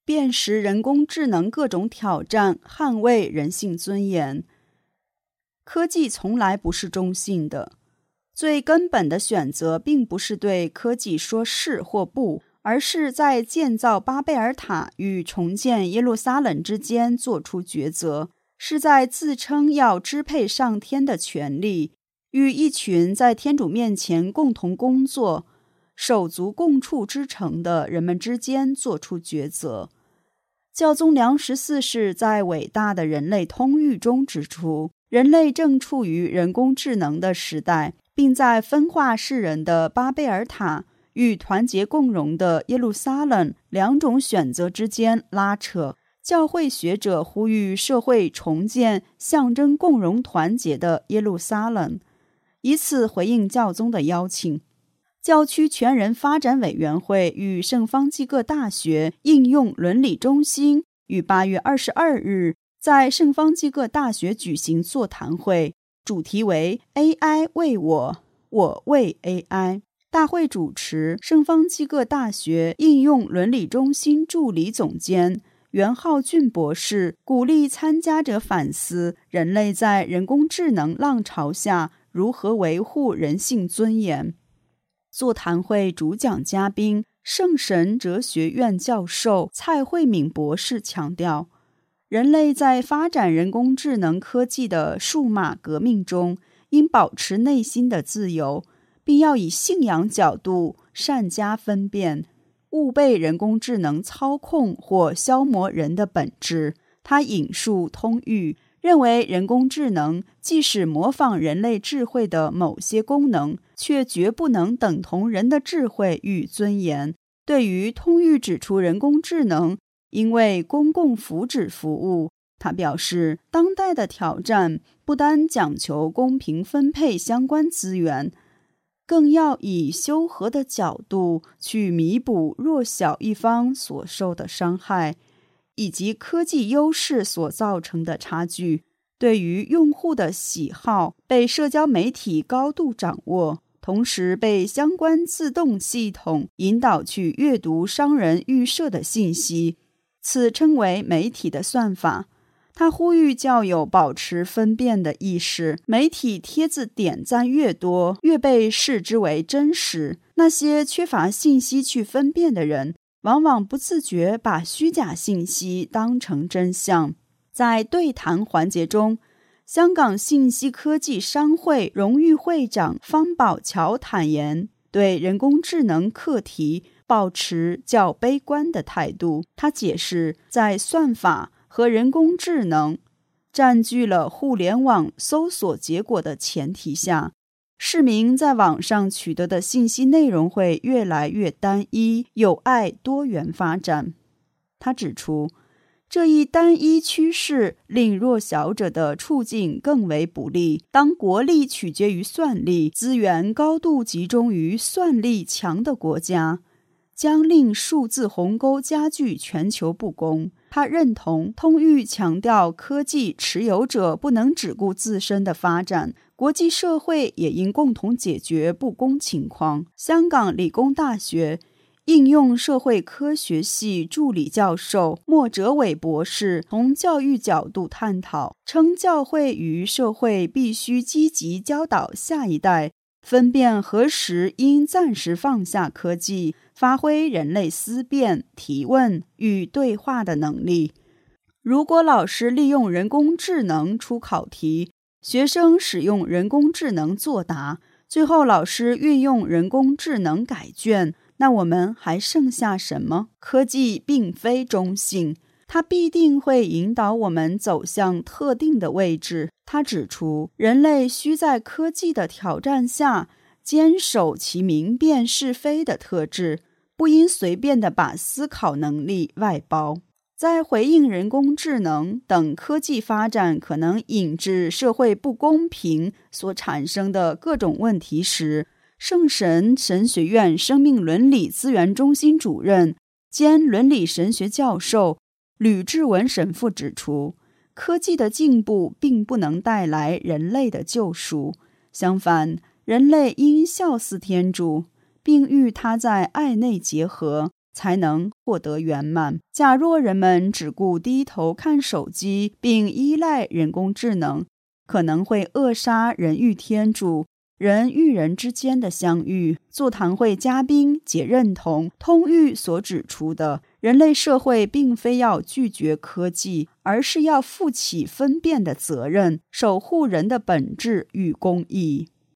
辨识人工智能各种挑战，捍卫人性尊严。科技从来不是中性的，最根本的选择并不是对科技说是或不，而是在建造巴贝尔塔与重建耶路撒冷之间做出抉择，是在自称要支配上天的权利，与一群在天主面前共同工作、手足共处之诚的人们之间做出抉择。教宗良14世在伟大的人类通谕中指出，人类正处于人工智能的时代，并在分化世人的巴贝尔塔与团结共荣的耶路撒冷两种选择之间拉扯。教会学者呼吁社会重建象征共荣团结的耶路撒冷，以此回应教宗的邀请。教区全人发展委员会与圣方济各大学应用伦理中心于8月22日在圣方济各大学举行座谈会，主题为 AI 为我，我为 AI。 大会主持圣方济各大学应用伦理中心助理总监袁浩俊博士鼓励参加者反思人类在人工智能浪潮下如何维护人性尊严。座谈会主讲嘉宾圣神哲学院教授蔡慧敏博士强调，人类在发展人工智能科技的数码革命中，应保持内心的自由，并要以信仰角度善加分辨，勿被人工智能操控或消磨人的本质。他引述通谕，认为人工智能即使模仿人类智慧的某些功能，却绝不能等同人的智慧与尊严。对于通谕指出人工智能因为公共福祉服务，他表示，当代的挑战不单讲求公平分配相关资源，更要以修和的角度去弥补弱小一方所受的伤害，以及科技优势所造成的差距。对于用户的喜好被社交媒体高度掌握，同时被相关自动系统引导去阅读商人预设的信息，此称为媒体的算法。他呼吁教友保持分辨的意识，媒体帖子点赞越多，越被视之为真实。那些缺乏信息去分辨的人，往往不自觉把虚假信息当成真相。在对谈环节中，香港信息科技商会荣誉会长方宝桥坦言，对人工智能课题抱持较悲观的态度。他解释，在算法和人工智能占据了互联网搜索结果的前提下，市民在网上取得的信息内容会越来越单一，有碍多元发展。他指出，这一单一趋势令弱小者的处境更为不利。当国力取决于算力，资源高度集中于算力强的国家，将令数字鸿沟加剧全球不公。他认同通谕强调科技持有者不能只顾自身的发展，国际社会也应共同解决不公情况。香港理工大学应用社会科学系助理教授莫哲伟博士从教育角度探讨，称教会与社会必须积极教导下一代分辨何时应暂时放下科技，发挥人类思辨、提问与对话的能力。如果老师利用人工智能出考题，学生使用人工智能作答，最后老师运用人工智能改卷，那我们还剩下什么？科技并非中性，它必定会引导我们走向特定的位置。他指出，人类需在科技的挑战下坚守其明辨是非的特质，不应随便地把思考能力外包。在回应人工智能等科技发展可能引致社会不公平所产生的各种问题时，圣神神学院生命伦理资源中心主任兼伦理神学教授吕志文神父指出，科技的进步并不能带来人类的救赎，相反，人类应效似天主，并与他在爱内结合， 才能获得圆满。假若人们只顾低头看手机，并依赖人工智能，可能会扼杀人与天主、人与人之间的相遇。座谈会嘉宾皆认同通谕所指出的，人类社会并非要拒绝科技，而是要负起分辨的责任，守护人的本质与公义。